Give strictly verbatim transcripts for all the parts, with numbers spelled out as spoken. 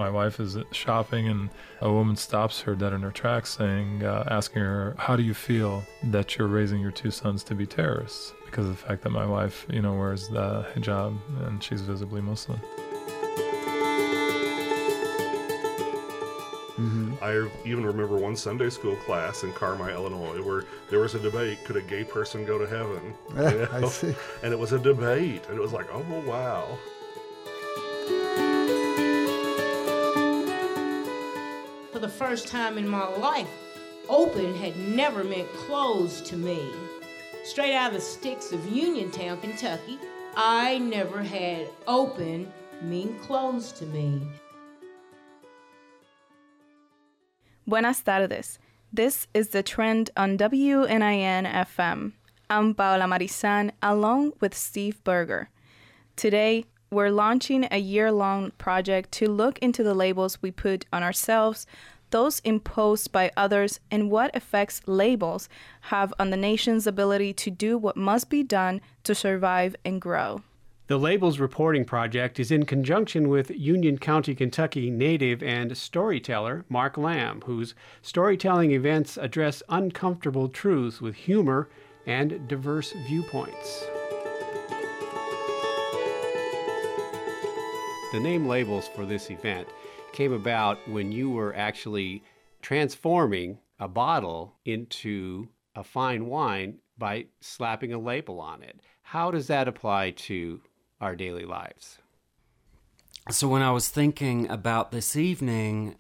my wife is shopping and a woman stops her dead in her tracks saying, uh, asking her, how do you feel that you're raising your two sons to be terrorists? Because of the fact that my wife, you know, wears the hijab and she's visibly Muslim. Mm-hmm. I even remember one Sunday school class in Carmi, Illinois, where there was a debate, could a gay person go to heaven? Yeah, you know? I see. And it was a debate, and it was like, oh, wow. For the first time in my life, open had never meant closed to me. Straight out of the sticks of Uniontown, Kentucky, I never had open mean closed to me. Buenas tardes. This is The Trend on W N I N F M. I'm Paola Marizan, along with Steve Berger. Today, we're launching a year-long project to look into the labels we put on ourselves, those imposed by others, and what effects labels have on the nation's ability to do what must be done to survive and grow. The Labels Reporting Project is in conjunction with Union County, Kentucky native and storyteller Mark Lamb, whose storytelling events address uncomfortable truths with humor and diverse viewpoints. The name Labels for this event came about when you were actually transforming a bottle into a fine wine by slapping a label on it. How does that apply to our daily lives? So when I was thinking about this evening,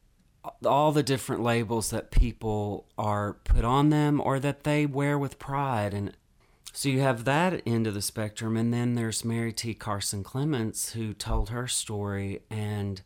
all the different labels that people are put on them or that they wear with pride, and so you have that end of the spectrum, and then there's Mary T. Carson Clements, who told her story, and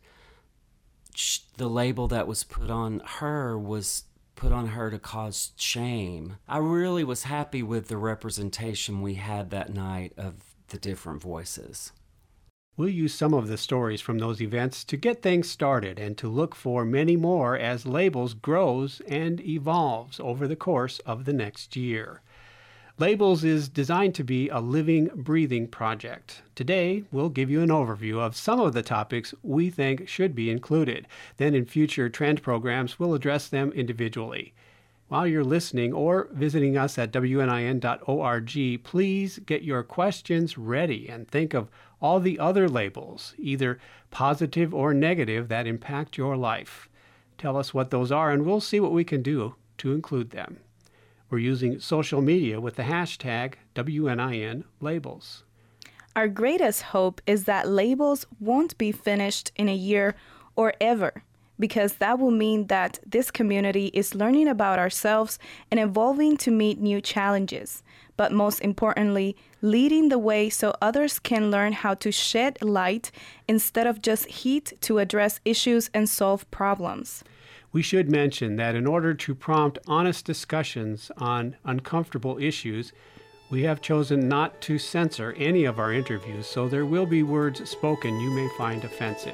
sh- the label that was put on her was put on her to cause shame. I really was happy with the representation we had that night of the different voices. We'll use some of the stories from those events to get things started and to look for many more as Labels grows and evolves over the course of the next year. Labels is designed to be a living, breathing project. Today, we'll give you an overview of some of the topics we think should be included. Then in future trend programs, we'll address them individually. While you're listening or visiting us at W N I N dot org, please get your questions ready and think of all the other labels, either positive or negative, that impact your life. Tell us what those are, and we'll see what we can do to include them. We're using social media with the hashtag W N I N Labels. Our greatest hope is that labels won't be finished in a year or ever, because that will mean that this community is learning about ourselves and evolving to meet new challenges, but most importantly, leading the way so others can learn how to shed light instead of just heat to address issues and solve problems. We should mention that in order to prompt honest discussions on uncomfortable issues, we have chosen not to censor any of our interviews, so there will be words spoken you may find offensive.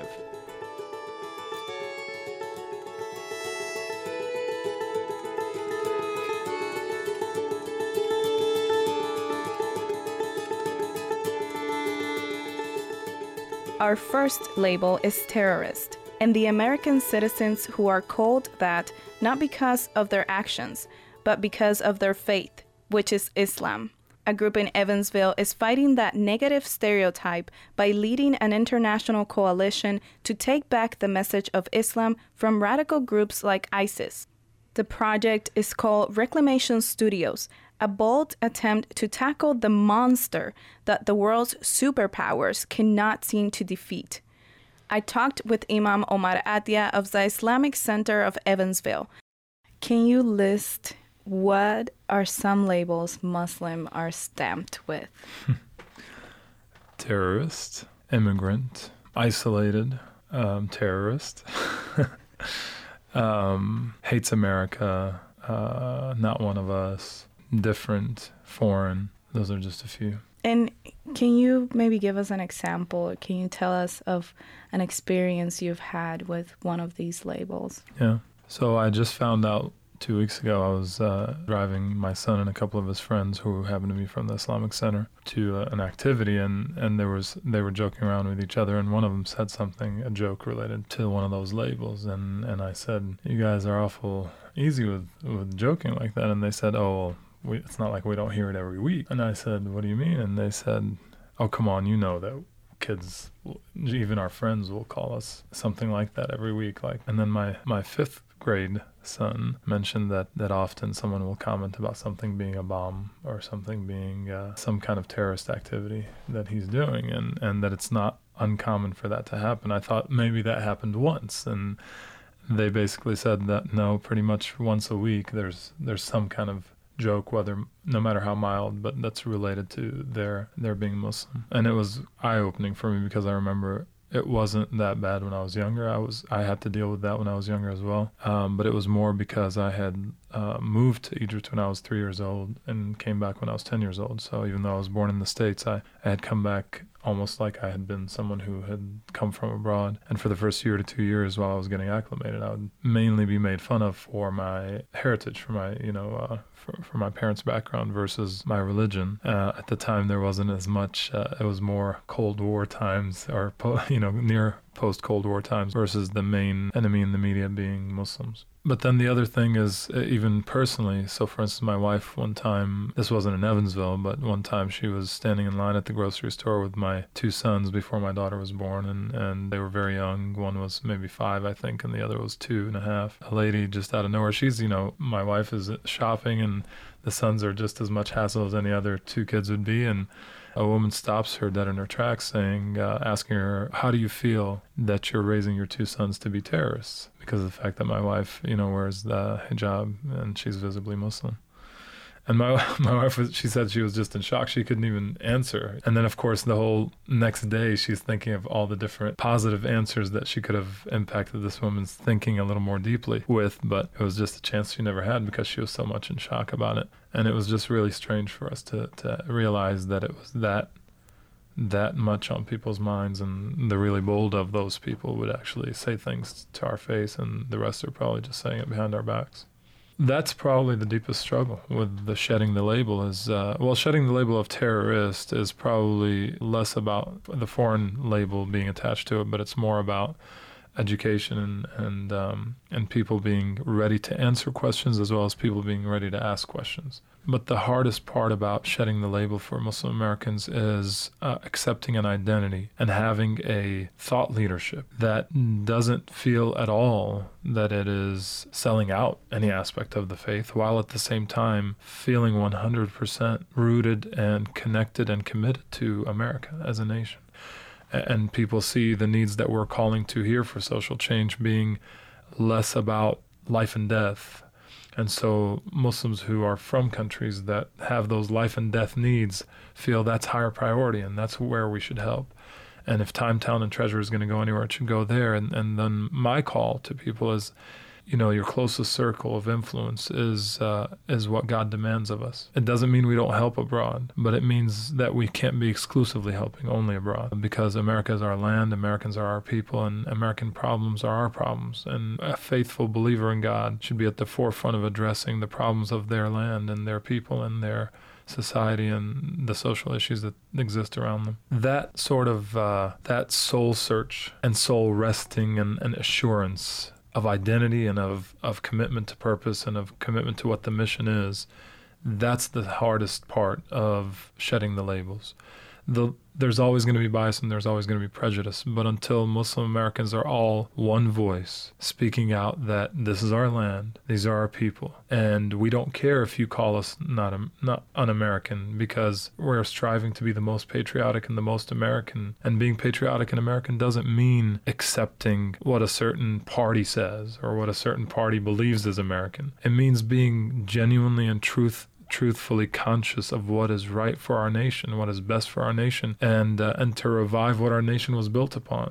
Our first label is terrorist, and the American citizens who are called that not because of their actions, but because of their faith, which is Islam. A group in Evansville is fighting that negative stereotype by leading an international coalition to take back the message of Islam from radical groups like ISIS. The project is called Reclamation Studios, a bold attempt to tackle the monster that the world's superpowers cannot seem to defeat. I talked with Imam Omar Atia of the Islamic Center of Evansville. Can you list what are some labels Muslim are stamped with? Terrorist, immigrant, isolated, um, terrorist, um, hates America, uh, not one of us, different, foreign. Those are just a few. And can you maybe give us an example? Can you tell us of an experience you've had with one of these labels? Yeah. So I just found out Two weeks ago, I was uh, driving my son and a couple of his friends who happened to be from the Islamic Center to uh, an activity, and, and there was they were joking around with each other, and one of them said something, a joke related to one of those labels, and, and I said, "You guys are awful easy with, with joking like that," and they said, "Oh, well, we, it's not like we don't hear it every week." And I said, "What do you mean?" And they said, "Oh, come on, you know that kids, even our friends, will call us something like that every week." Like, and then my, my fifth grade son mentioned that, that often someone will comment about something being a bomb or something being uh, some kind of terrorist activity that he's doing, and, and that it's not uncommon for that to happen. I thought maybe that happened once, and they basically said that no, pretty much once a week there's there's some kind of joke, whether no matter how mild, but that's related to their their being Muslim. And it was eye-opening for me because I remember it wasn't that bad when I was younger. I was I had to deal with that when I was younger as well. Um, but it was more because I had uh, moved to Egypt when I was three years old and came back when I was ten years old. So even though I was born in the States, I, I had come back almost like I had been someone who had come from abroad. And for the first year to two years while I was getting acclimated, I would mainly be made fun of for my heritage, for my, you know, uh, for, for my parents' background versus my religion. Uh, at the time, there wasn't as much, uh, it was more Cold War times, or, po- you know, near post-Cold War times, versus the main enemy in the media being Muslims. But then the other thing is, even personally, so for instance, my wife one time, this wasn't in Evansville, but one time she was standing in line at the grocery store with my two sons before my daughter was born, and, and they were very young. One was maybe five, I think, and the other was two and a half. A lady just out of nowhere, she's, you know, my wife is shopping, and the sons are just as much hassle as any other two kids would be, and a woman stops her dead in her tracks, saying, uh, asking her, "How do you feel that you're raising your two sons to be terrorists?" Because of the fact that my wife, you know, wears the hijab and she's visibly Muslim. And my my wife, was, she said she was just in shock. She couldn't even answer. And then, of course, the whole next day, she's thinking of all the different positive answers that she could have impacted this woman's thinking a little more deeply with. But it was just a chance she never had because she was so much in shock about it. And it was just really strange for us to, to realize that it was that that much on people's minds, and the really bold of those people would actually say things to our face, and the rest are probably just saying it behind our backs. That's probably the deepest struggle with the shedding the label is, uh, well, shedding the label of terrorist is probably less about the foreign label being attached to it, but it's more about education and and, um, and people being ready to answer questions as well as people being ready to ask questions. But the hardest part about shedding the label for Muslim Americans is uh, accepting an identity and having a thought leadership that doesn't feel at all that it is selling out any aspect of the faith, while at the same time feeling one hundred percent rooted and connected and committed to America as a nation. And people see the needs that we're calling to here for social change being less about life and death. And so Muslims who are from countries that have those life and death needs feel that's higher priority, and that's where we should help. And if time, talent, and treasure is going to go anywhere, it should go there. And, and then my call to people is, you know, your closest circle of influence is uh, is what God demands of us. It doesn't mean we don't help abroad, but it means that we can't be exclusively helping only abroad, because America is our land, Americans are our people, and American problems are our problems. And a faithful believer in God should be at the forefront of addressing the problems of their land and their people and their society and the social issues that exist around them. That sort of, uh, that soul search and soul resting and, and assurance of identity and of, of commitment to purpose and of commitment to what the mission is, that's the hardest part of shedding the labels. The, there's always going to be bias and there's always going to be prejudice, but until Muslim Americans are all one voice speaking out that this is our land, these are our people, and we don't care if you call us not um, not un-American, because we're striving to be the most patriotic and the most American, and being patriotic and American doesn't mean accepting what a certain party says or what a certain party believes is American. It means being genuinely and truth truthfully conscious of what is right for our nation, what is best for our nation, and uh, and to revive what our nation was built upon.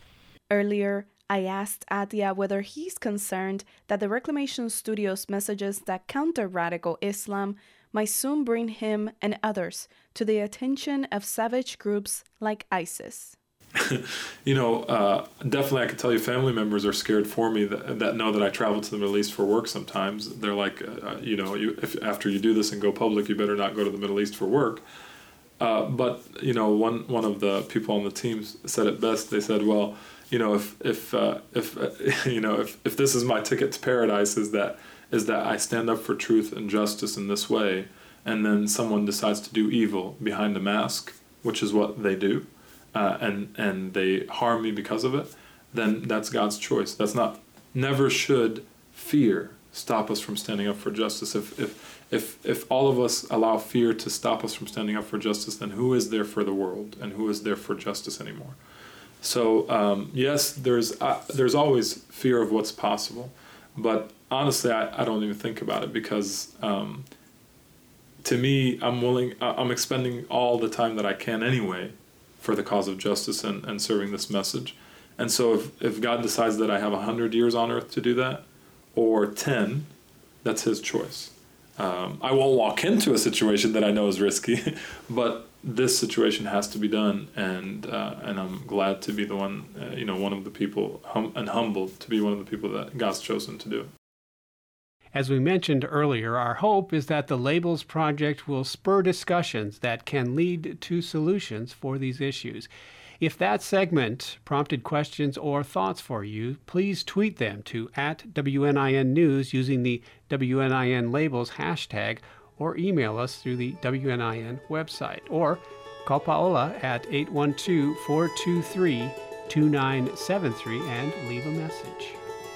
Earlier, I asked Atia whether he's concerned that the Reclamation Studio's messages that counter radical Islam might soon bring him and others to the attention of savage groups like ISIS. you know, uh, definitely I can tell you family members are scared for me that, that know that I travel to the Middle East for work sometimes. They're like, uh, you know, you, if after you do this and go public, you better not go to the Middle East for work. Uh, but, you know, one, one of the people on the team said it best. They said, well, you know, if, if, uh, if uh, you know, if, if this is my ticket to paradise, is that, is that I stand up for truth and justice in this way, and then someone decides to do evil behind a mask, which is what they do, uh, and, and they harm me because of it, then that's God's choice. That's not, never should fear stop us from standing up for justice. If, if, if, if all of us allow fear to stop us from standing up for justice, then who is there for the world, and who is there for justice anymore? So, um, yes, there's, uh, there's always fear of what's possible, but honestly, I, I don't even think about it, because, um, to me, I'm willing, I'm expending all the time that I can anyway for the cause of justice and, and serving this message. And so if, if God decides that I have a hundred years on earth to do that, or ten, that's his choice. Um, I won't walk into a situation that I know is risky, but this situation has to be done, and uh, and I'm glad to be the one, uh, you know, one of the people, hum- and humbled to be one of the people that God's chosen to do it. As we mentioned earlier, our hope is that the Labels Project will spur discussions that can lead to solutions for these issues. If that segment prompted questions or thoughts for you, please tweet them to at W N I N News using the W N I N Labels hashtag, or email us through the W N I N website, or call Paola at eight one two, four two three, two nine seven three and leave a message.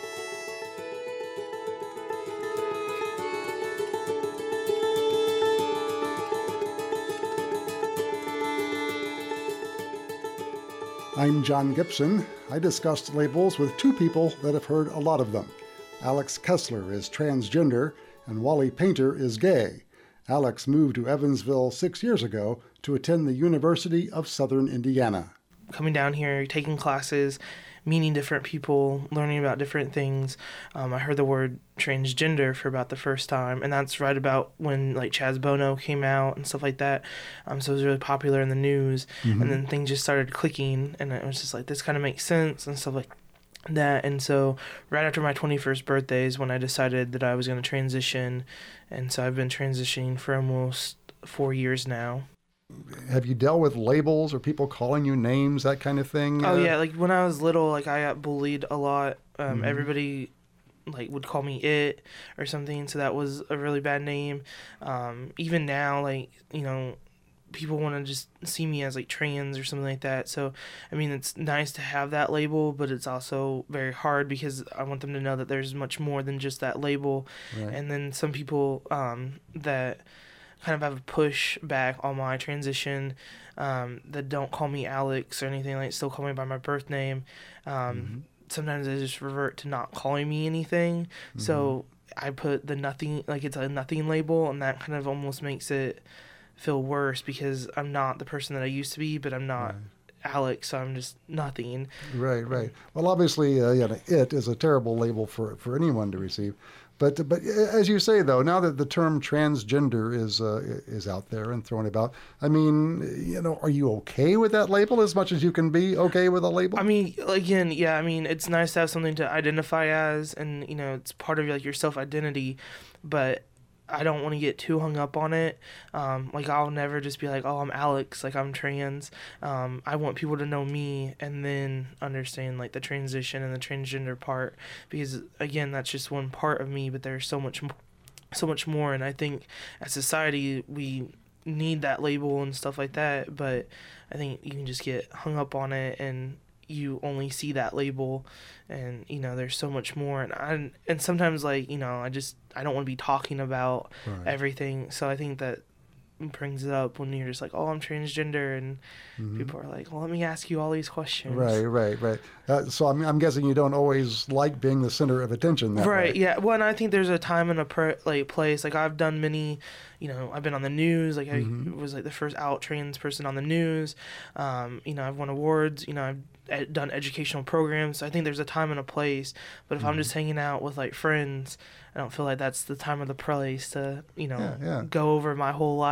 I'm John Gibson. I discussed labels with two people that have heard a lot of them. Alex Kessler is transgender, and Wally Painter is gay. Alex moved to Evansville six years ago to attend the University of Southern Indiana. Coming down here, taking classes, meeting different people, learning about different things. Um, I heard the word transgender for about the first time, and that's right about when like Chaz Bono came out and stuff like that. Um, so it was really popular in the news, mm-hmm. and then things just started clicking, and it was just like, this kind of makes sense and stuff like that. And so right after my twenty-first birthday is when I decided that I was going to transition, and so I've been transitioning for almost four years now. Have you dealt with labels or people calling you names, that kind of thing? Oh, uh, yeah. Like, when I was little, like, I got bullied a lot. Um, mm-hmm. Everybody, like, would call me it or something, so that was a really bad name. Um, even now, like, you know, people want to just see me as, like, trans or something like that. So, I mean, it's nice to have that label, but it's also very hard because I want them to know that there's much more than just that label. Right. And then some people um, that kind of have a push back on my transition, um, that don't call me Alex or anything, like still call me by my birth name. Um, mm-hmm. Sometimes they just revert to not calling me anything. Mm-hmm. So I put the nothing, like it's a nothing label, and that kind of almost makes it feel worse because I'm not the person that I used to be, but I'm not right. Alex, so I'm just nothing. Right, right. Well, obviously, uh, you know, it is a terrible label for, for anyone to receive. But but as you say, though, now that the term transgender is uh, is out there and thrown about, I mean, you know, are you okay with that label as much as you can be okay with a label? I mean, again, yeah, I mean, it's nice to have something to identify as, and, you know, it's part of like your self-identity, but I don't want to get too hung up on it. Um, like, I'll never just be like, oh, I'm Alex, like, I'm trans. Um, I want people to know me and then understand, like, the transition and the transgender part. Because, again, that's just one part of me, but there's so much, so much more. And I think as society, we need that label and stuff like that. But I think you can just get hung up on it and you only see that label, and you know there's so much more, and I and sometimes like you know I just I don't want to be talking about right. everything, so I think that brings it up when you're just like, oh, I'm transgender, and mm-hmm. people are like, well, let me ask you all these questions. Right, right, right. Uh, so I'm I'm guessing you don't always like being the center of attention that right, way. Yeah. Well, and I think there's a time and a per, like place. Like I've done many, you know, I've been on the news. Like mm-hmm. I was like the first out trans person on the news. Um, you know, I've won awards. You know, I've ed- done educational programs. So I think there's a time and a place. But if mm-hmm. I'm just hanging out with like friends, I don't feel like that's the time or the place to, you know, yeah, yeah. go over my whole life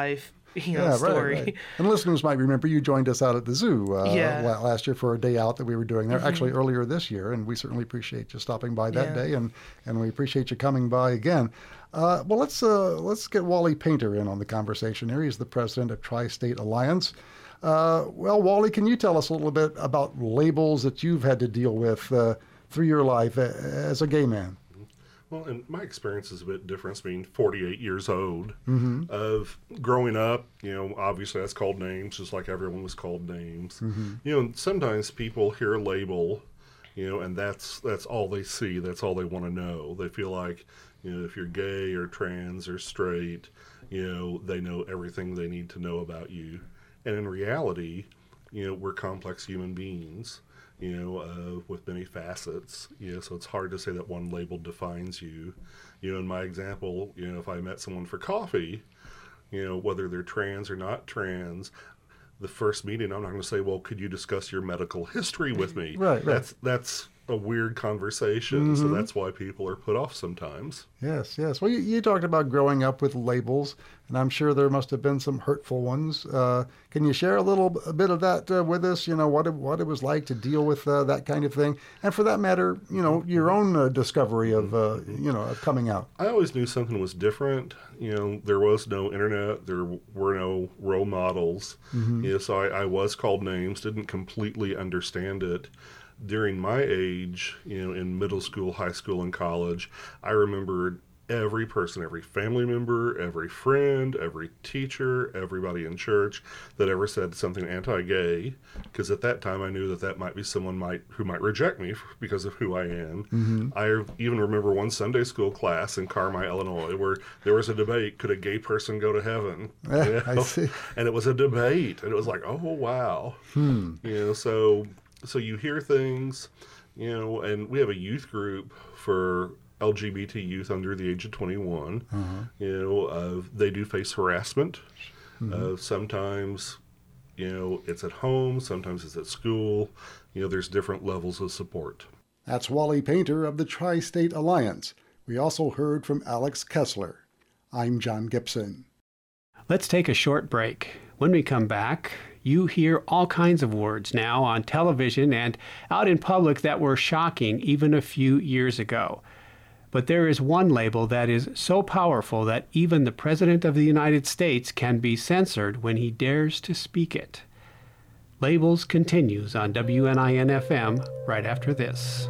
you know, yeah, story. Right, right. And listeners might remember you joined us out at the zoo uh, Yeah. la- last year for a day out that we were doing there, Mhm. actually earlier this year, and we certainly appreciate you stopping by that Yeah. day, and, and we appreciate you coming by again. Uh, well, let's uh, let's get Wally Painter in on the conversation here. He's the president of Tri-State Alliance. Uh, well, Wally, can you tell us a little bit about labels that you've had to deal with uh, through your life uh, as a gay man? Well, and my experience is a bit different, being forty-eight years old. Mm-hmm. Of growing up, you know, obviously that's called names, just like everyone was called names. Mm-hmm. You know, sometimes people hear a label, you know, and that's that's all they see. That's all they want to know. They feel like, you know, if you're gay or trans or straight, you know, they know everything they need to know about you. And in reality, you know, we're complex human beings, you know, uh, with many facets, you know, so it's hard to say that one label defines you. You know, in my example, you know, if I met someone for coffee, you know, whether they're trans or not trans, the first meeting, I'm not going to say, well, could you discuss your medical history with me? Right, right. That's, that's a weird conversation, so Mhm. that's why people are put off sometimes. Yes, yes. Well, you, you talked about growing up with labels, and I'm sure there must have been some hurtful ones. Uh, can you share a little b- a bit of that uh, with us? You know, what it, what it was like to deal with uh, that kind of thing, and for that matter, you know, your own uh, discovery of, uh, you know, of coming out. I always knew something was different. You know, there was no internet, there were no role models. Mhm. You know, so I, I was called names, didn't completely understand it. During my age, you know, in middle school, high school, and college, I remembered every person, every family member, every friend, every teacher, everybody in church that ever said something anti-gay, because at that time I knew that that might be someone might who might reject me because of who I am. Mhm. I even remember one Sunday school class in Carmi, Illinois, where there was a debate, could a gay person go to heaven? Yeah, You I know? see. And it was a debate, and it was like, oh, wow. Hmm. You know, so so you hear things, you know, and we have a youth group for L G B T youth under the age of twenty-one. Uh-huh. You know, uh, they do face harassment. Mhm. Uh, sometimes, you know, it's at home. Sometimes it's at school. You know, there's different levels of support. That's Wally Painter of the Tri-State Alliance. We also heard from Alex Kessler. I'm John Gibson. Let's take a short break. When we come back, you hear all kinds of words now on television and out in public that were shocking even a few years ago. But there is one label that is so powerful that even the President of the United States can be censored when he dares to speak it. Labels continues on W N I N F M right after this.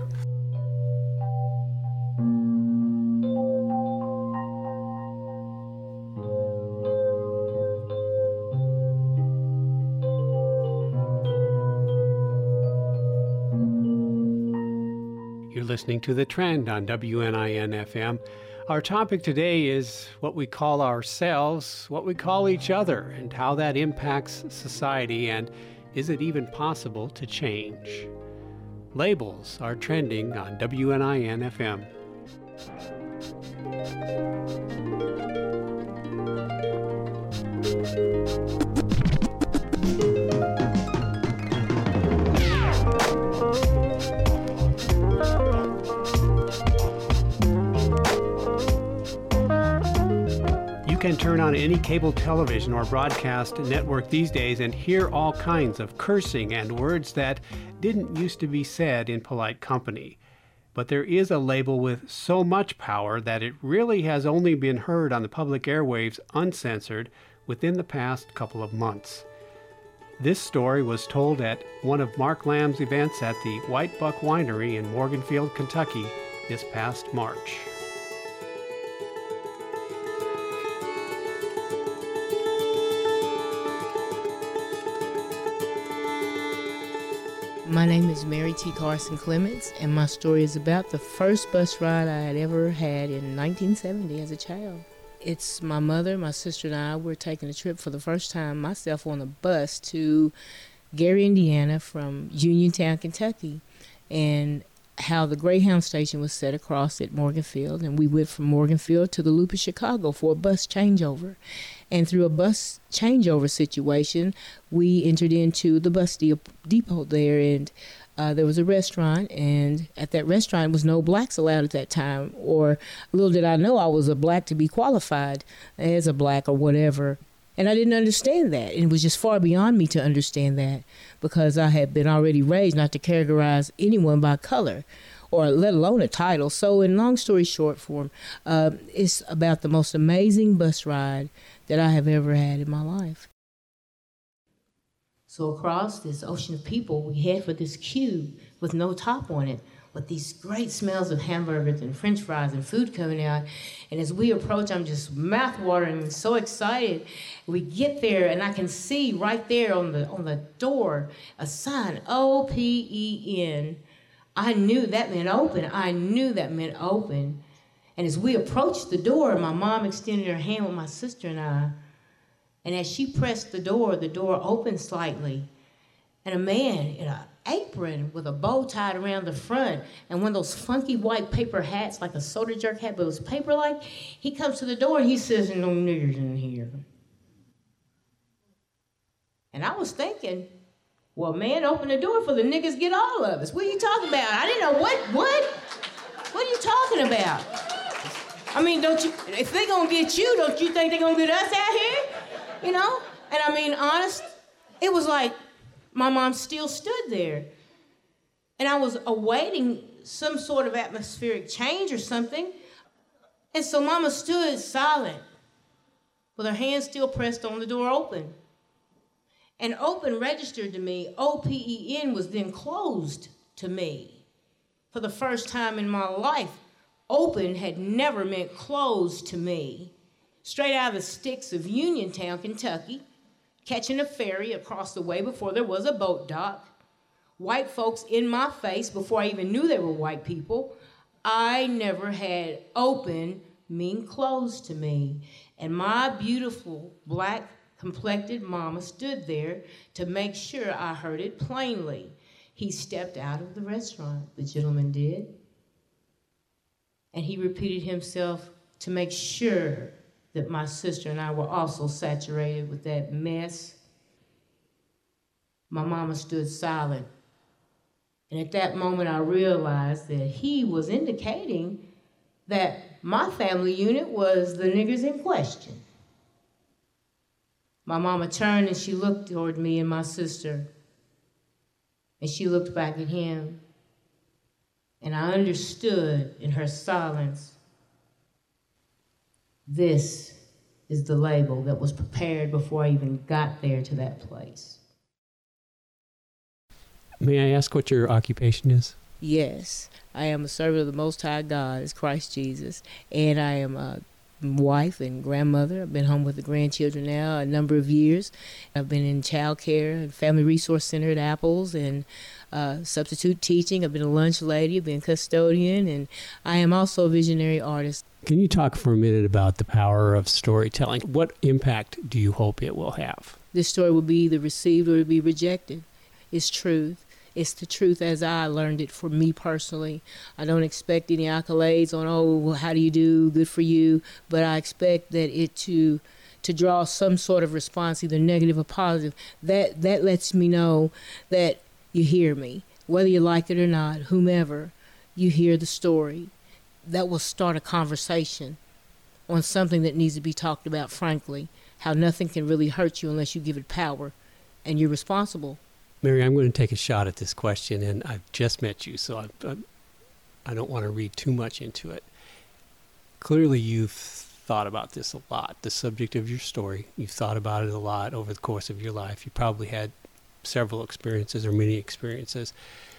You're listening to The Trend on W N I N F M. Our topic today is what we call ourselves, what we call each other, and how that impacts society, and is it even possible to change? Labels are trending on W N I N F M. You can turn on any cable television or broadcast network these days and hear all kinds of cursing and words that didn't used to be said in polite company. But there is a label with so much power that it really has only been heard on the public airwaves uncensored within the past couple of months. This story was told at one of Mark Lamb's events at the White Buck Winery in Morganfield, Kentucky this past March. My name is Mary T. Carson Clements, and my story is about the first bus ride I had ever had in nineteen seventy as a child. It's my mother, my sister, and I were taking a trip for the first time, myself on a bus to Gary, Indiana from Uniontown, Kentucky, and how the Greyhound station was set across at Morganfield, and we went from Morganfield to the Loop of Chicago for a bus changeover. And through a bus changeover situation, we entered into the bus de- depot there, and uh, there was a restaurant, and at that restaurant was no blacks allowed at that time, or little did I know I was a black to be qualified as a black or whatever. And I didn't understand that. And it was just far beyond me to understand that, because I had been already raised not to categorize anyone by color, or let alone a title. So in long story short form, uh, it's about the most amazing bus ride that I have ever had in my life. So across this ocean of people, we head for this cube with no top on it, with these great smells of hamburgers and french fries and food coming out. And as we approach, I'm just mouth-watering and so excited. We get there, and I can see right there on the on the door a sign, O P E N. I knew that meant open. I knew that meant open. And as we approached the door, my mom extended her hand with my sister and I. And as she pressed the door, the door opened slightly. And a man in an apron with a bow tied around the front and one of those funky white paper hats, like a soda jerk hat, but it was paper-like, he comes to the door and he says, "No niggers in here." And I was thinking, well, man, open the door for the niggas get all of us. What are you talking about? I didn't know what, what? What are you talking about? I mean, don't you, if they gonna get you, don't you think they gonna get us out here? You know? And I mean, honest, it was like my mom still stood there. And I was awaiting some sort of atmospheric change or something. And so Mama stood silent, with her hand still pressed on the door open. And open registered to me, O P E N was then closed to me. For the first time in my life, open had never meant closed to me. Straight out of the sticks of Uniontown, Kentucky, catching a ferry across the way before there was a boat dock, white folks in my face before I even knew they were white people. I never had open mean closed to me. And my beautiful black complected mama stood there to make sure I heard it plainly. He stepped out of the restaurant, the gentleman did, and he repeated himself to make sure that my sister and I were also saturated with that mess. My mama stood silent, and at that moment I realized that he was indicating that my family unit was the niggers in question. My mama turned and she looked toward me and my sister, and she looked back at him, and I understood in her silence, this is the label that was prepared before I even got there to that place. May I ask what your occupation is? Yes, I am a servant of the Most High God, as Christ Jesus, and I am a wife and grandmother. I've been home with the grandchildren now a number of years. I've been in child care and family resource center at Apples and uh, substitute teaching. I've been a lunch lady, I've been custodian, and I am also a visionary artist. Can you talk for a minute about the power of storytelling? What impact do you hope it will have? This story will be either received or to be rejected. It's truth. It's the truth as I learned it for me personally. I don't expect any accolades on, oh, well, how do you do, good for you, but I expect that it to to draw some sort of response, either negative or positive. That that lets me know that you hear me, whether you like it or not, whomever, you hear the story. That will start a conversation on something that needs to be talked about, frankly, how nothing can really hurt you unless you give it power, and you're responsible. Mary, I'm going to take a shot at this question, and I've just met you, so I, I, I don't want to read too much into it. Clearly, you've thought about this a lot, the subject of your story. You've thought about it a lot over the course of your life. You probably had several experiences or many experiences.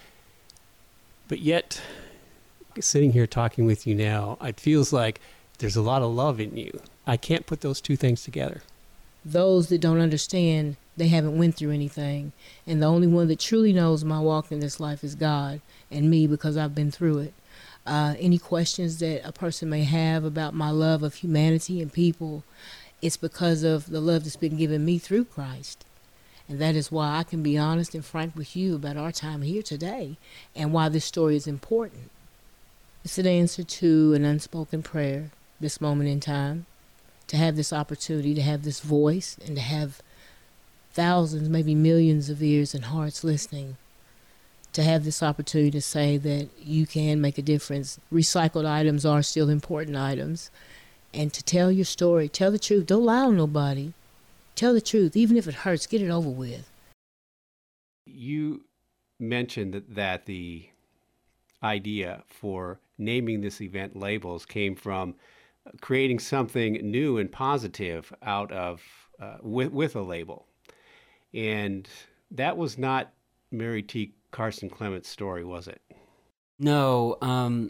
But yet, sitting here talking with you now, it feels like there's a lot of love in you. I can't put those two things together. Those that don't understand, they haven't went through anything. And the only one that truly knows my walk in this life is God and me, because I've been through it. Uh, any questions that a person may have about my love of humanity and people, it's because of the love that's been given me through Christ. And that is why I can be honest and frank with you about our time here today and why this story is important. It's an answer to an unspoken prayer, this moment in time, to have this opportunity, to have this voice, and to have thousands, maybe millions of ears and hearts listening, to have this opportunity to say that you can make a difference. Recycled items are still important items. And to tell your story, tell the truth, don't lie on nobody. Tell the truth, even if it hurts. Get it over with. You mentioned that, that the idea for naming this event Labels came from creating something new and positive out of uh, with, with a label. And that was not Mary T. Carson Clement's story, was it? No, um,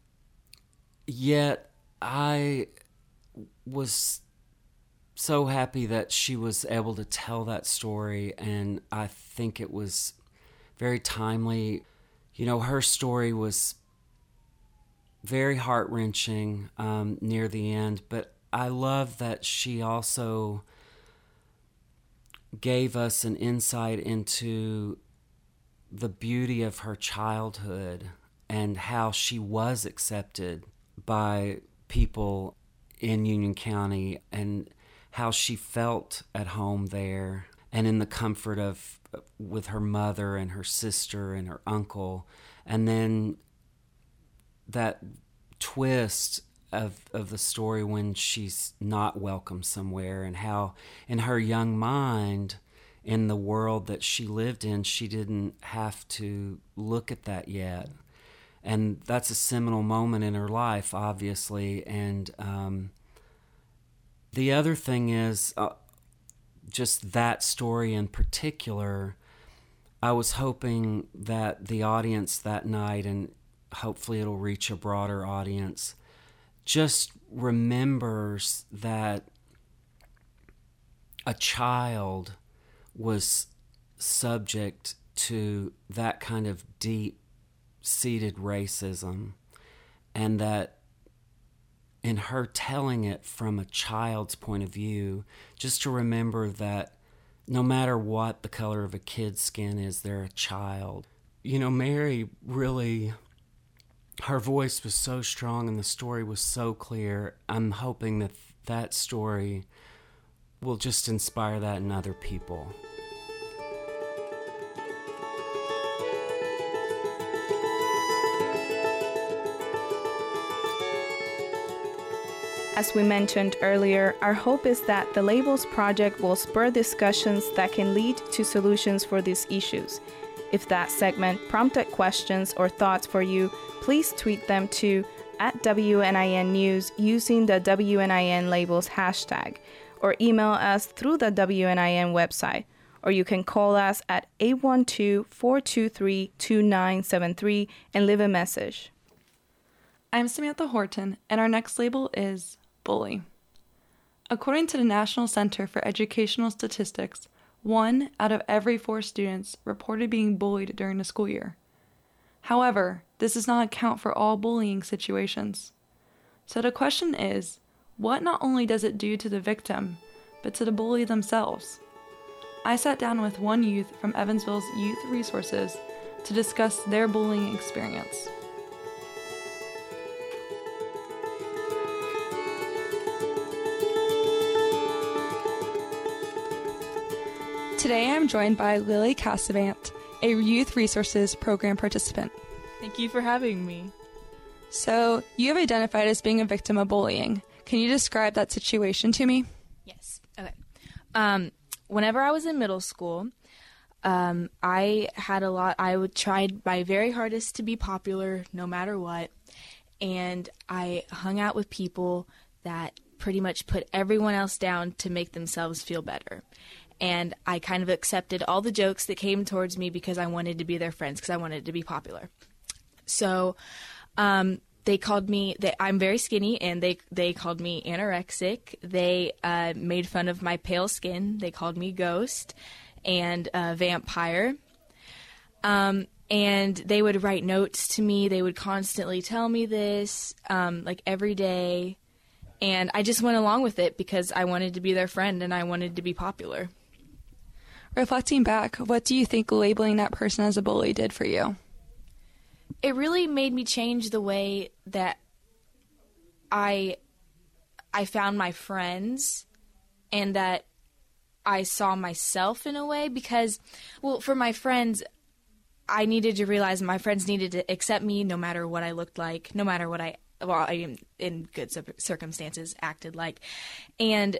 yet I was so happy that she was able to tell that story, and I think it was very timely. You know, her story was very heart-wrenching um, near the end, but I love that she also gave us an insight into the beauty of her childhood and how she was accepted by people in Union County and how she felt at home there and in the comfort of with her mother and her sister and her uncle. And then that twist of of the story when she's not welcome somewhere, and how in her young mind, in the world that she lived in, she didn't have to look at that yet. And that's a seminal moment in her life, obviously. And um, the other thing is, uh, just that story in particular, I was hoping that the audience that night, and hopefully it'll reach a broader audience, just remembers that a child was subject to that kind of deep-seated racism, and that in her telling it from a child's point of view, just to remember that no matter what the color of a kid's skin is, they're a child. You know, Mary really, her voice was so strong and the story was so clear. I'm hoping that that story will just inspire that in other people. As we mentioned earlier, our hope is that the Labels Project will spur discussions that can lead to solutions for these issues. If that segment prompted questions or thoughts for you, please tweet them to at W N I N News using the W N I N Labels hashtag, or email us through the W N I N website, or you can call us at eight one two, four two three, two nine seven three and leave a message. I'm Samantha Horton, and our next label is bully. According to the National Center for Educational Statistics, one out of every four students reported being bullied during the school year. However, this does not account for all bullying situations. So the question is, what not only does it do to the victim, but to the bully themselves? I sat down with one youth from Evansville's Youth Resources to discuss their bullying experience. Today I'm joined by Lily Cassavant, a Youth Resources Program participant. Thank you for having me. So, you have identified as being a victim of bullying. Can you describe that situation to me? Yes. Okay. Um, whenever I was in middle school, um, I had a lot, I would try my very hardest to be popular no matter what, and I hung out with people that pretty much put everyone else down to make themselves feel better. And I kind of accepted all the jokes that came towards me because I wanted to be their friends, because I wanted to be popular. So um, they called me, they, I'm very skinny, and they they called me anorexic. They uh, made fun of my pale skin. They called me ghost and uh, vampire. Um, and they would write notes to me. They would constantly tell me this, um, like every day. And I just went along with it because I wanted to be their friend and I wanted to be popular. Reflecting back, what do you think labeling that person as a bully did for you? It really made me change the way that I I found my friends, and that I saw myself in a way, because, well, for my friends, I needed to realize my friends needed to accept me no matter what I looked like, no matter what I, well, I in good circumstances acted like. And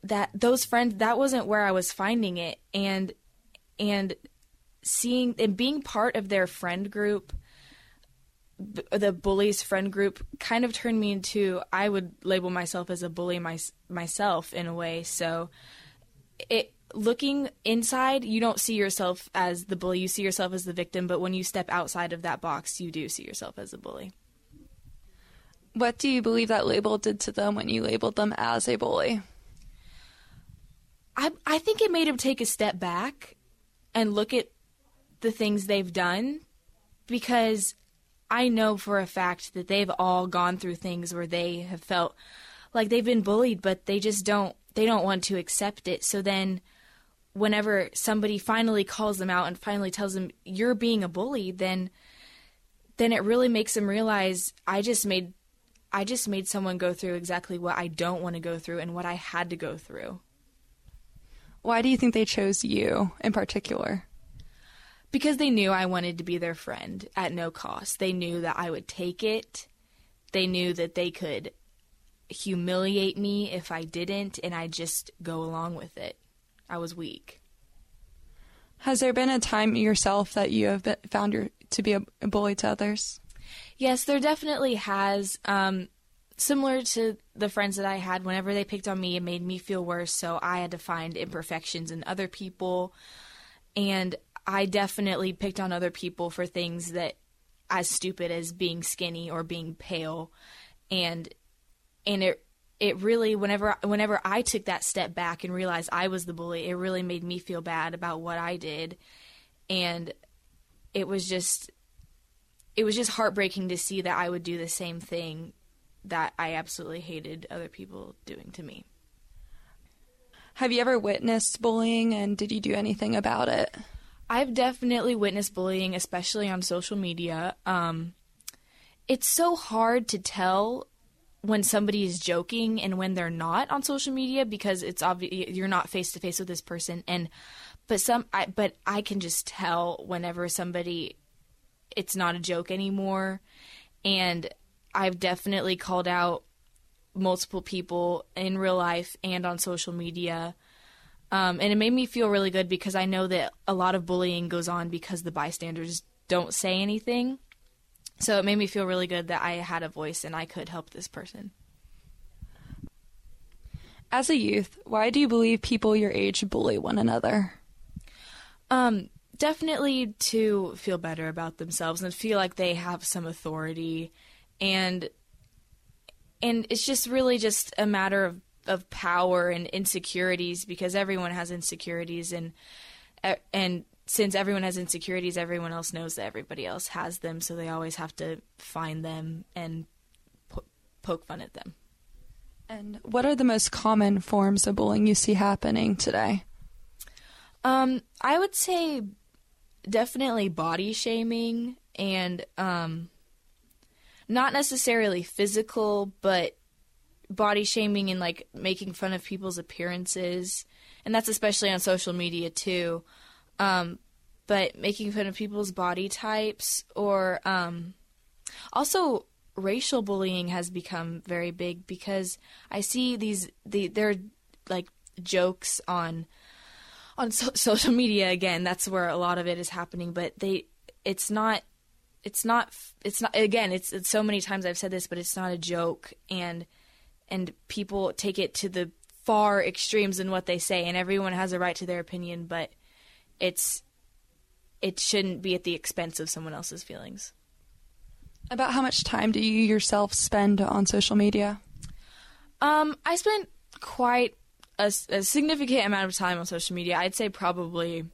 that those friends, that wasn't where I was finding it. And, and seeing and being part of their friend group, b- the bullies friend group kind of turned me into, I would label myself as a bully my, myself in a way. So it, looking inside, you don't see yourself as the bully, you see yourself as the victim, but when you step outside of that box, you do see yourself as a bully. What do you believe that label did to them when you labeled them as a bully? I I think it made them take a step back and look at the things they've done, because I know for a fact that they've all gone through things where they have felt like they've been bullied, but they just don't, they don't want to accept it. So then whenever somebody finally calls them out and finally tells them you're being a bully, then then it really makes them realize I just made I just made someone go through exactly what I don't want to go through and what I had to go through. Why do you think they chose you in particular? Because they knew I wanted to be their friend at no cost. They knew that I would take it. They knew that they could humiliate me if I didn't, and I'd just go along with it. I was weak. Has there been a time yourself that you have been, found your, to be a, a bully to others? Yes, there definitely has. Um, similar to the friends that I had, whenever they picked on me, it made me feel worse, so I had to find imperfections in other people. And I definitely picked on other people for things that as stupid as being skinny or being pale. And and it it really, whenever whenever I took that step back and realized I was the bully, it really made me feel bad about what I did. And it was just it was just heartbreaking to see that I would do the same thing that I absolutely hated other people doing to me. Have you ever witnessed bullying, and did you do anything about it? I've definitely witnessed bullying, especially on social media. Um, it's so hard to tell when somebody is joking and when they're not on social media, because it's obvious you're not face to face with this person. And but some, I, but I can just tell whenever somebody, it's not a joke anymore. And I've definitely called out multiple people in real life and on social media. Um, and it made me feel really good because I know that a lot of bullying goes on because the bystanders don't say anything. So it made me feel really good that I had a voice and I could help this person. As a youth, why do you believe people your age bully one another? Um, definitely to feel better about themselves and feel like they have some authority. And and it's just really just a matter of, of power and insecurities, because everyone has insecurities, and and since everyone has insecurities, everyone else knows that everybody else has them, so they always have to find them and po- poke fun at them. And what are the most common forms of bullying you see happening today? Um, I would say definitely body shaming, and um, not necessarily physical, but body shaming and like making fun of people's appearances, and that's especially on social media too. Um, but making fun of people's body types, or um, also racial bullying has become very big, because I see these the there are like jokes on on so- social media. Again, that's where a lot of it is happening. But they it's not it's not it's not again it's, it's so many times I've said this, but it's not a joke, and and people take it to the far extremes in what they say, and everyone has a right to their opinion, but it's it shouldn't be at the expense of someone else's feelings. About how much time do you yourself spend on social media? Um, I spent quite a, a significant amount of time on social media. I'd say probably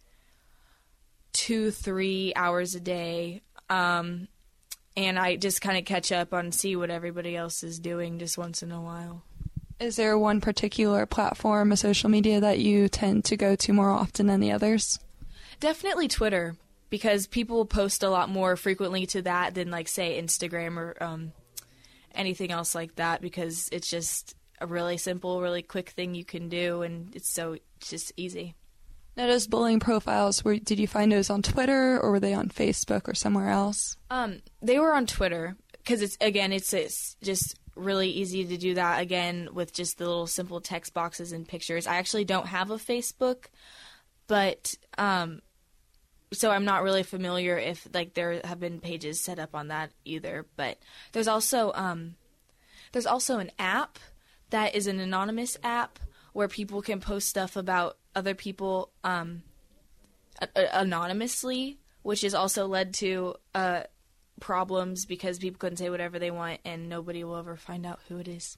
two, three hours a day. Um, and I just kind of catch up on see what everybody else is doing just once in a while. Is there one particular platform of social media that you tend to go to more often than the others? Definitely Twitter, because people post a lot more frequently to that than, like, say, Instagram or um, anything else like that, because it's just a really simple, really quick thing you can do, and it's so it's just easy. Now, those bullying profiles, were, did you find those on Twitter, or were they on Facebook or somewhere else? Um, they were on Twitter, because it's again, it's, it's just really easy to do that, again, with just the little simple text boxes and pictures. I actually don't have a Facebook, but um, so I'm not really familiar if, like, there have been pages set up on that either. But there's also um, there's also an app that is an anonymous app where people can post stuff about other people um, a- anonymously, which has also led to uh, problems because people couldn't say whatever they want and nobody will ever find out who it is.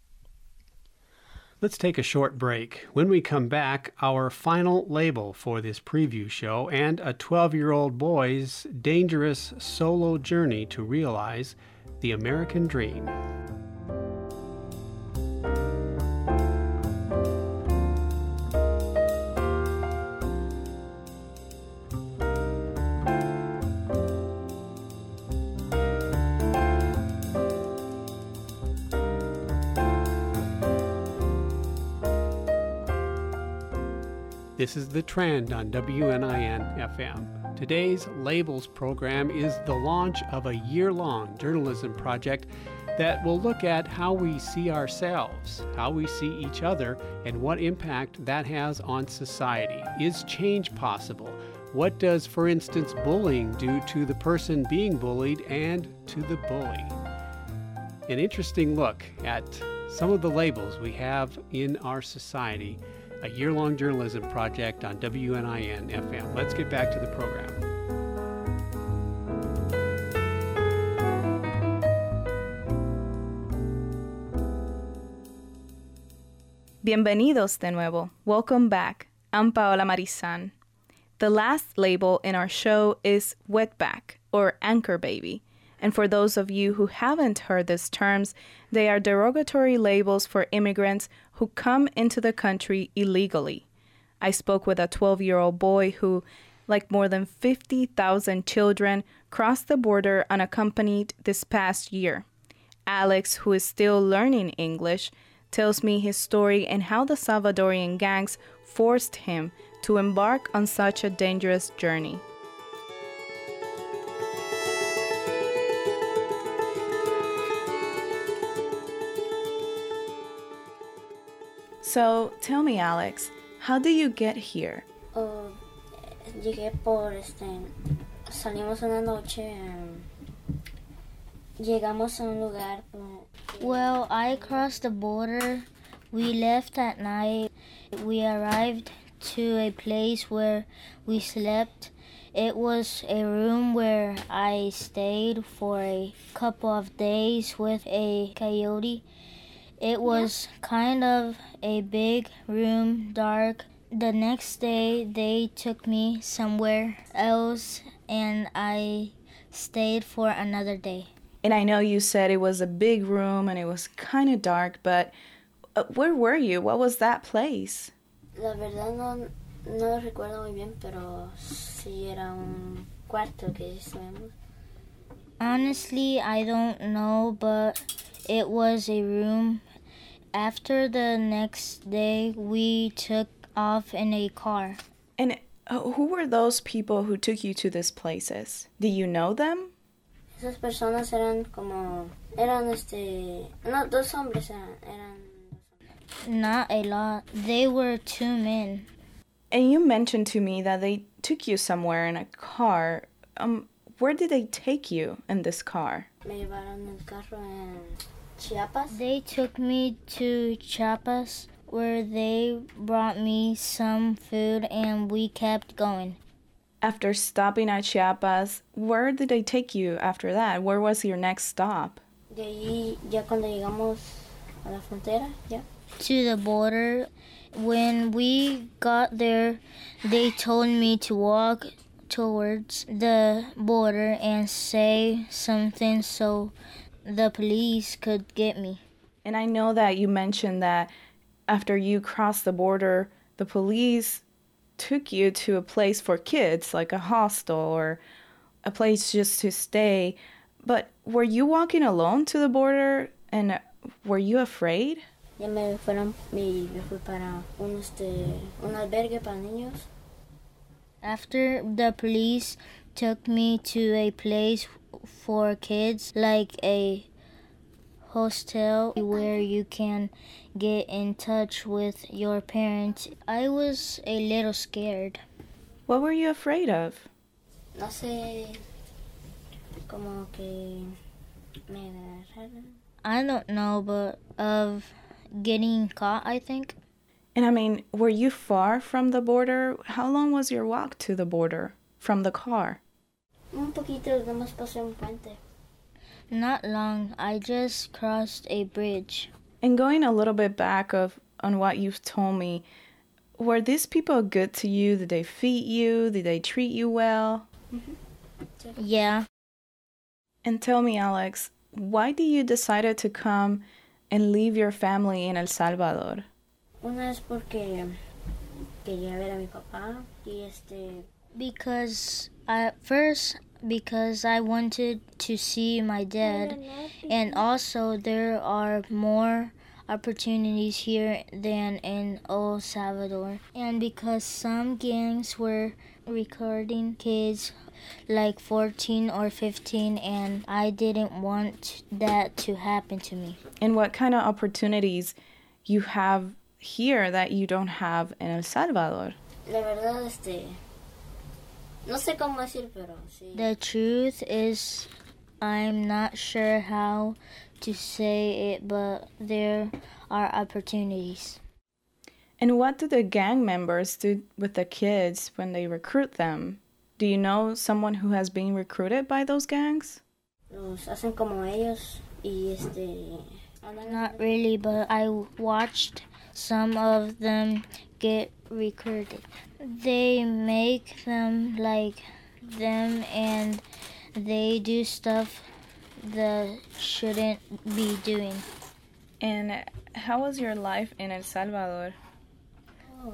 Let's take a short break. When we come back, our final label for this preview show and a twelve-year-old boy's dangerous solo journey to realize the American dream. This is The Trend on W N I N F M. Today's Labels program is the launch of a year-long journalism project that will look at how we see ourselves, how we see each other, and what impact that has on society. Is change possible? What does, for instance, bullying do to the person being bullied and to the bully? An interesting look at some of the labels we have in our society. A year-long journalism project on W N I N F M. Let's get back to the program. Bienvenidos de nuevo. Welcome back. I'm Paola Marizan. The last label in our show is wetback or anchor baby. And for those of you who haven't heard these terms, they are derogatory labels for immigrants who come into the country illegally. I spoke with a twelve-year-old boy who, like more than fifty thousand children, crossed the border unaccompanied this past year. Alex, who is still learning English, tells me his story and how the Salvadorian gangs forced him to embark on such a dangerous journey. So, tell me, Alex, how do you get here? Uh, llegué por este. Salimos una noche. Um, llegamos a un lugar. Well, I crossed the border. We left at night. We arrived to a place where we slept. It was a room where I stayed for a couple of days with a coyote. It was kind of a big room, dark. The next day, they took me somewhere else, and I stayed for another day. And I know you said it was a big room and it was kind of dark, but uh, where were you? What was that place? La verdad no, no recuerdo muy bien, pero sí era un cuarto que estuvimos. Honestly, I don't know, but it was a room. After the next day, we took off in a car. And uh, who were those people who took you to these places? Do you know them? Esas personas eran como, eran este, no, dos hombres eran, eran Not a lot. They were two men. And you mentioned to me that they took you somewhere in a car. Um, where did they take you in this car? Me llevaron el carro en Chiapas. They took me to Chiapas, where they brought me some food and we kept going. After stopping at Chiapas, where did they take you after that? Where was your next stop? De ahí, ya cuando llegamos a la frontera, ya. To the border. When we got there, they told me to walk towards the border and say something so the police could get me. And I know that you mentioned that after you crossed the border, the police took you to a place for kids, like a hostel or a place just to stay. But were you walking alone to the border, and were you afraid? Ya me fueron, me, me fui para un, este, un albergue para niños. After the police took me to a place for kids, like a hostel where you can get in touch with your parents. I was a little scared. What were you afraid of? No sé, como que me agarraron. I don't know, but of getting caught, I think. And I mean, were you far from the border? How long was your walk to the border from the car? Un poquito, nomás pasé un puente. Not long. I just crossed a bridge. And going a little bit back of on what you've told me, were these people good to you? Did they feed you? Did they treat you well? Mm-hmm. Yeah. And tell me, Alex, why did you decide to come and leave your family in El Salvador? Una es porque quería ver a mi papá y este. Because at first, because I wanted to see my dad, and also there are more opportunities here than in El Salvador, and because some gangs were recruiting kids like fourteen or fifteen, and I didn't want that to happen to me. And what kind of opportunities you have here that you don't have in El Salvador? La verdad, este, no sé cómo decir, pero sí. The truth is, I'm not sure how to say it, but there are opportunities. And what do the gang members do with the kids when they recruit them? Do you know someone who has been recruited by those gangs? Los hacen como ellos y este. Not really, but I watched some of them get recruited. They make them like them, and they do stuff that shouldn't be doing. And how was your life in El Salvador? Oh,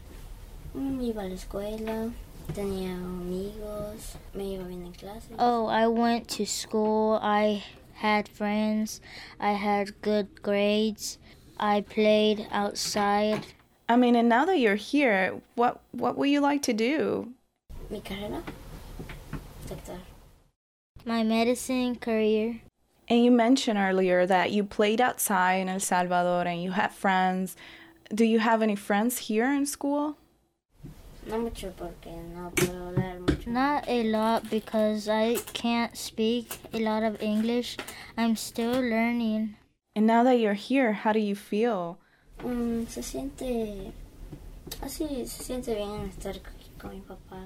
iba a la escuela, tenía amigos, me iba bien en clase. Oh, I went to school, I had friends, I had good grades, I played outside. I mean, and now that you're here, what what would you like to do? Mi carrera? Doctor. My medicine career. And you mentioned earlier that you played outside in El Salvador and you had friends. Do you have any friends here in school? No mucho porque no puedo hablar mucho. Not a lot because I can't speak a lot of English. I'm still learning. And now that you're here, how do you feel? Um, se siente, así se siente bien estar con mi papá.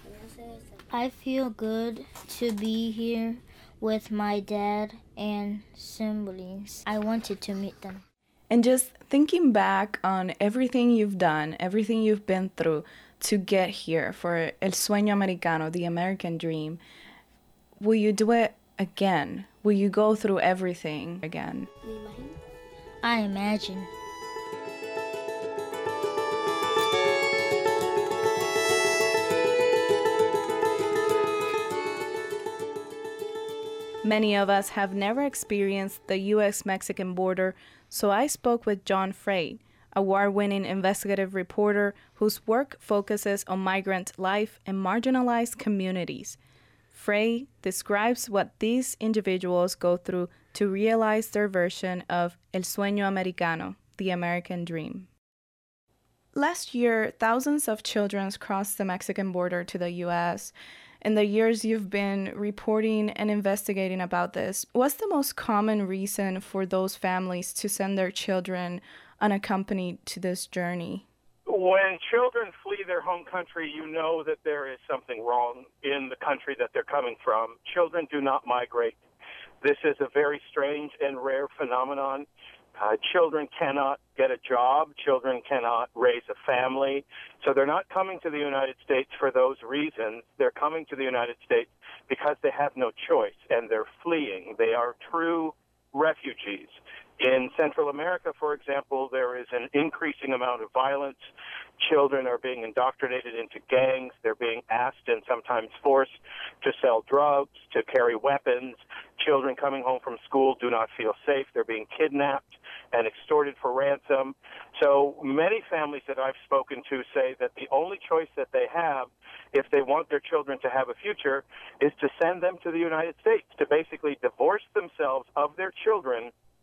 I feel good to be here with my dad and siblings. I wanted to meet them. And just thinking back on everything you've done, everything you've been through to get here for El Sueño Americano, the American dream, will you do it again? Will you go through everything again? I imagine. Many of us have never experienced the U S Mexican border, so I spoke with John Frey, award-winning investigative reporter whose work focuses on migrant life and marginalized communities. Frey describes what these individuals go through to realize their version of El Sueño Americano, the American dream. Last year, thousands of children crossed the Mexican border to the U S. In the years you've been reporting and investigating about this, what's the most common reason for those families to send their children unaccompanied to this journey? When children flee their home country, you know that there is something wrong in the country that they're coming from. Children do not migrate. This is a very strange and rare phenomenon. Uh, children cannot get a job. Children cannot raise a family. So they're not coming to the United States for those reasons. They're coming to the United States because they have no choice, and they're fleeing. They are true refugees. In Central America, for example, there is an increasing amount of violence. Children are being indoctrinated into gangs. They're being asked and sometimes forced to sell drugs, to carry weapons. Children coming home from school do not feel safe. They're being kidnapped and extorted for ransom. So many families that I've spoken to say that the only choice that they have if they want their children to have a future is to send them to the United States, to basically divorce themselves of their children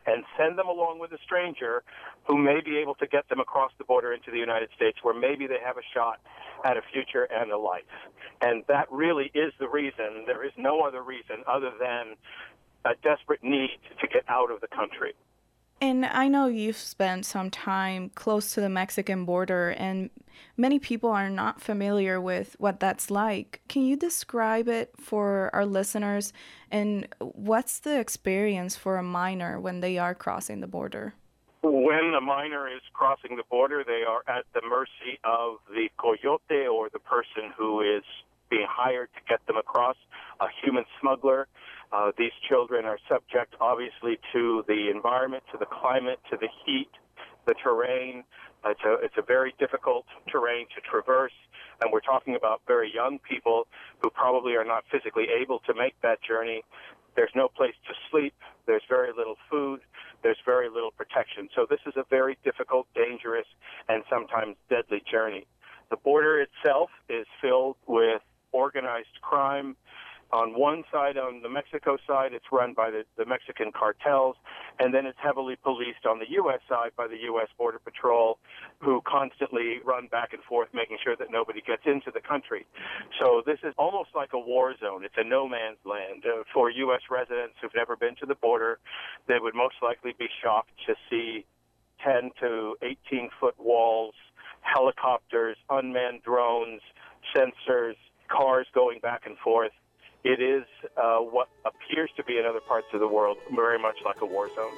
and send them along with a stranger who may be able to get them across the border into the United States, where maybe they have a shot at a future and a life. And that really is the reason. There is no other reason other than a desperate need to get out of the country. And I know you've spent some time close to the Mexican border, and many people are not familiar with what that's like. Can you describe it for our listeners? And what's the experience for a minor when they are crossing the border? When a minor is crossing the border, they are at the mercy of the coyote, or the person who is being hired to get them across, a human smuggler. Uh, these children are subject, obviously, to the environment, to the climate, to the heat, the terrain. It's a, it's a very difficult terrain to traverse, and we're talking about very young people who probably are not physically able to make that journey. There's no place to sleep. There's very little food. There's very little protection. So this is a very difficult, dangerous, and sometimes deadly journey. The border itself is filled with organized crime. On one side, on the Mexico side, it's run by the, the Mexican cartels, and then it's heavily policed on the U S side by the U S Border Patrol, who constantly run back and forth, making sure that nobody gets into the country. So this is almost like a war zone. It's a no man's land. Uh, for U S residents who've never been to the border, they would most likely be shocked to see ten to eighteen foot walls, helicopters, unmanned drones, sensors, cars going back and forth. It is uh, what appears to be in other parts of the world very much like a war zone.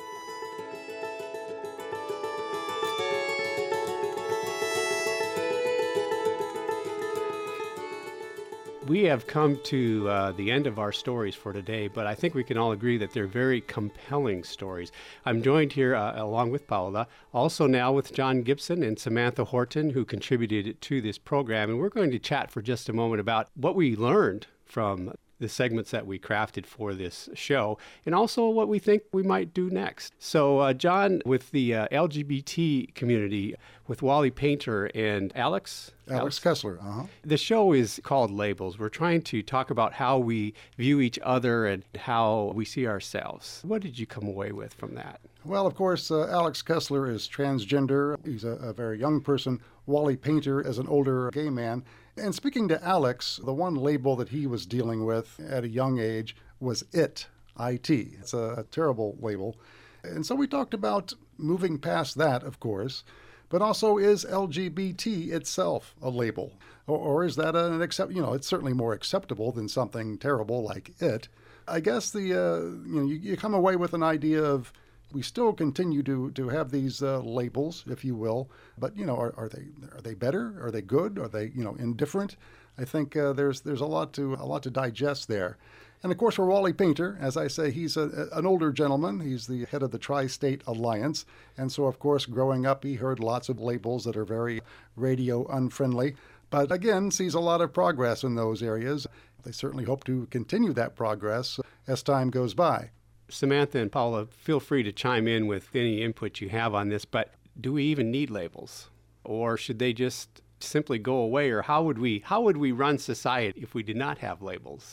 We have come to uh, the end of our stories for today, but I think we can all agree that they're very compelling stories. I'm joined here uh, along with Paula, also now with John Gibson and Samantha Horton, who contributed to this program, and we're going to chat for just a moment about what we learned from the segments that we crafted for this show, and also what we think we might do next. So, uh, John, with the uh, L G B T community, with Wally Painter and Alex? Alex, Alex Kessler, uh-huh. The show is called Labels. We're trying to talk about how we view each other and how we see ourselves. What did you come away with from that? Well, of course, uh, Alex Kessler is transgender. He's a, a very young person. Wally Painter is an older gay man. And speaking to Alex, the one label that he was dealing with at a young age was it, I T. It's a, a terrible label. And so we talked about moving past that, of course, but also, is L G B T itself a label? Or, or is that an accept, you know, it's certainly more acceptable than something terrible like it. I guess the, uh, you know, you, you come away with an idea of, we still continue to, to have these uh, labels, if you will, but, you know, are, are they are they better? Are they good? Are they, you know, indifferent? I think uh, there's there's a lot to a lot to digest there. And of course, for Wally Painter, as I say, he's a, an older gentleman. He's the head of the Tri-State Alliance. And so, of course, growing up, he heard lots of labels that are very radio unfriendly. But again, sees a lot of progress in those areas. They certainly hope to continue that progress as time goes by. Samantha and Paula, feel free to chime in with any input you have on this, but do we even need labels? Or should they just simply go away? Or how would we how would we run society if we did not have labels?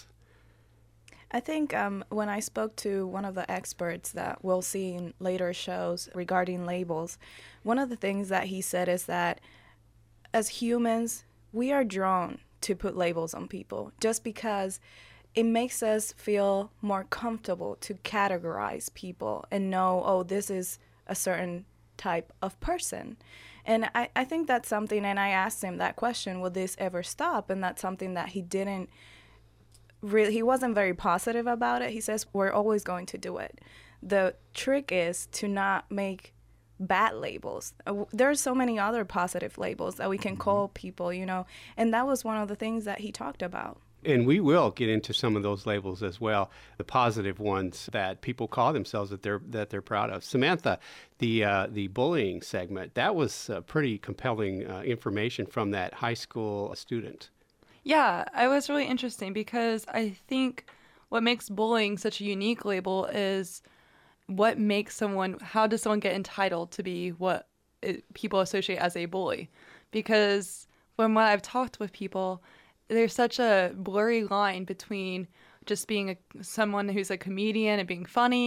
I think um, when I spoke to one of the experts that we'll see in later shows regarding labels, one of the things that he said is that as humans, we are drawn to put labels on people just because it makes us feel more comfortable to categorize people and know, oh, this is a certain type of person. And I, I think that's something, and I asked him that question, will this ever stop? And that's something that he didn't really, he wasn't very positive about it. He says, we're always going to do it. The trick is to not make bad labels. There are so many other positive labels that we can call people, you know, and that was one of the things that he talked about. And we will get into some of those labels as well, the positive ones that people call themselves that they're that they're proud of. Samantha, the uh, the bullying segment, that was uh, pretty compelling uh, information from that high school student. Yeah, it was really interesting because I think what makes bullying such a unique label is what makes someone, how does someone get entitled to be what it, people associate as a bully? Because from what I've talked with people, there's such a blurry line between just being a, someone who's a comedian and being funny, but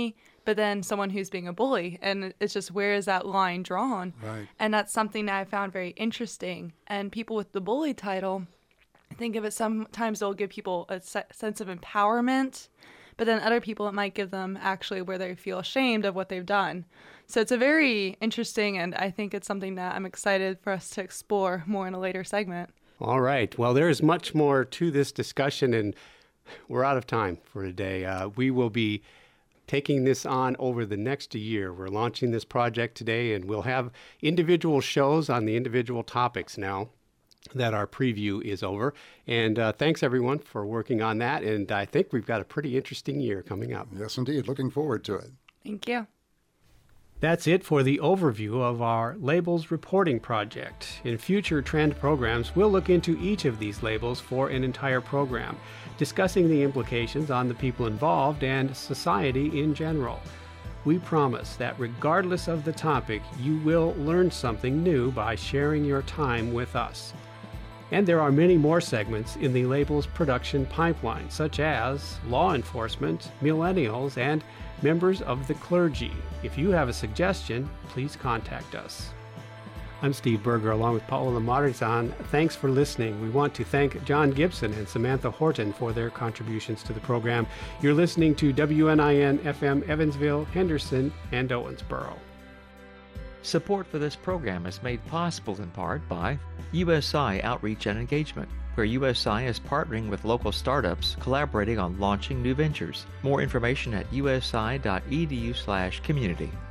but then someone who's being a bully. And it's just, where is that line drawn? Right. And that's something that I found very interesting. And people with the bully title, I think of it sometimes it'll give people a se- sense of empowerment, but then other people it might give them actually where they feel ashamed of what they've done. So it's a very interesting, and I think it's something that I'm excited for us to explore more in a later segment. All right. Well, there is much more to this discussion, and we're out of time for today. Uh, we will be taking this on over the next year. We're launching this project today, and we'll have individual shows on the individual topics now that our preview is over. And uh, thanks, everyone, for working on that. And I think we've got a pretty interesting year coming up. Yes, indeed. Looking forward to it. Thank you. That's it for the overview of our labels reporting project. In future trend programs, we'll look into each of these labels for an entire program, discussing the implications on the people involved and society in general. We promise that regardless of the topic, you will learn something new by sharing your time with us. And there are many more segments in the labels production pipeline, such as law enforcement, millennials, and members of the clergy. If you have a suggestion, please contact us. I'm Steve Berger, along with Paola Marizan. Thanks for listening. We want to thank John Gibson and Samantha Horton for their contributions to the program. You're listening to W N I N F M Evansville, Henderson, and Owensboro. Support for this program is made possible in part by U S I Outreach and Engagement, where U S I is partnering with local startups collaborating on launching new ventures. More information at usi dot e d u slash community.